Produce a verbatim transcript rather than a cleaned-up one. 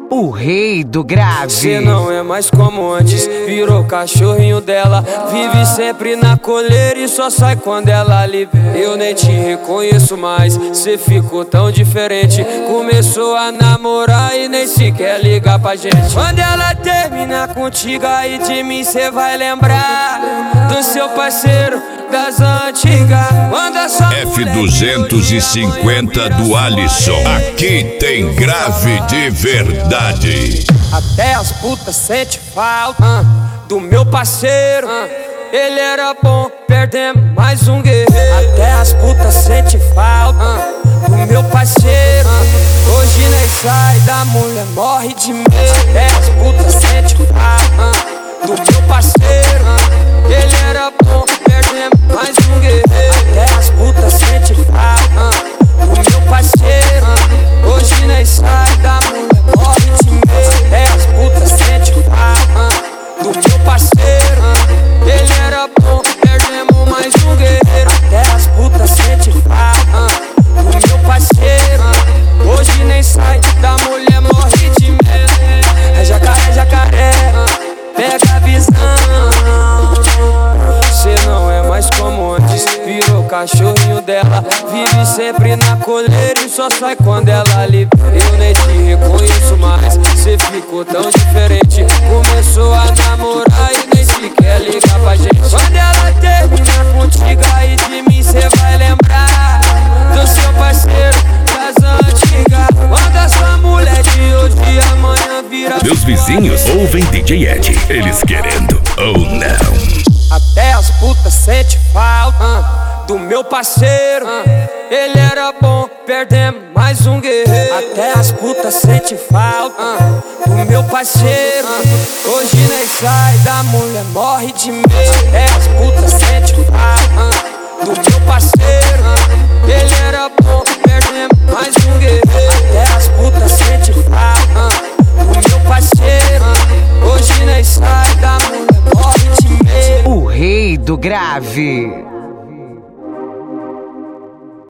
O rei do grave. Cê não é mais como antes, virou cachorrinho dela. Vive sempre na coleira e só sai quando ela lhe vê. Eu nem te reconheço mais, cê ficou tão diferente. Começou a namorar e nem sequer liga pra gente. Quando ela terminar contigo, aí de mim cê vai lembrar do seu parceiro das antigas. F duzentos e cinquenta do Alisson. Aqui tem grave de verdade. Até as putas sente falta uh, do meu parceiro. uh, Ele era bom, perdemos mais um guerreiro. Até as putas sente falta uh, do meu parceiro. uh, Hoje nem sai da mulher, morre de medo. Até as putas sente falta uh, do meu parceiro. uh, Ele era bom, perdemos mais um guerreiro. Até as putas sente falta uh, do meu parceiro. uh, Hoje nem sai da mulher, morre de medo. Até as putas sente falta uh, do meu parceiro. uh, Ele era bom, perdemos mais um guerreiro. Até as putas sente falta uh, do meu parceiro. uh, Hoje nem sai da mulher, morre de medo. É jacaré, jacaré, uh, pega a visão. Cê não é mais como antes, virou cachorrinho dela. Vive sempre na coleira e só sai quando ela lhe vê. Eu nem te reconheço mais, cê ficou tão diferente. Começou a namorar e nem sequer liga pra gente. Quando ela terminar contigo, aí de mim cê vai lembrar do seu parceiro das antigas. Quando essa mulher de hoje amanhã vira. Meus vizinhos ouvem D J Ed, eles querendo ou não. Até as putas sente falta uh, do meu parceiro. uh, Ele era bom, perdemos mais um guerreiro. Até as putas sente falta uh, do meu parceiro. uh, Hoje nem sai da mulher, morre de medo. Até as putas sente falta uh, do meu parceiro. uh, Ele era bom, perdemos mais um guerreiro. Até as putas sente falta uh, do meu parceiro. uh, Hoje nem sai da mulher, morre de medo. O rei do grave.